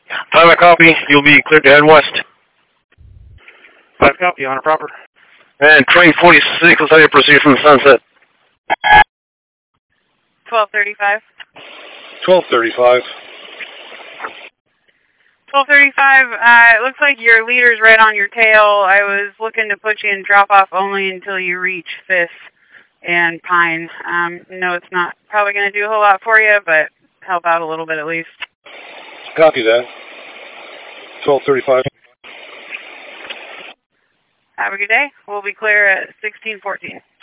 Time I copy, you'll be cleared to head west. 5 copy, on a proper. And train 46, let's have you proceed from the sunset. 1235. 1235. 1235, it looks like your leader's right on your tail. I was looking to put you in drop-off only until you reach 5th and Pine. No, it's not probably going to do a whole lot for you, but help out a little bit at least. Copy that. 1235. Have a good day. We'll be clear at 1614.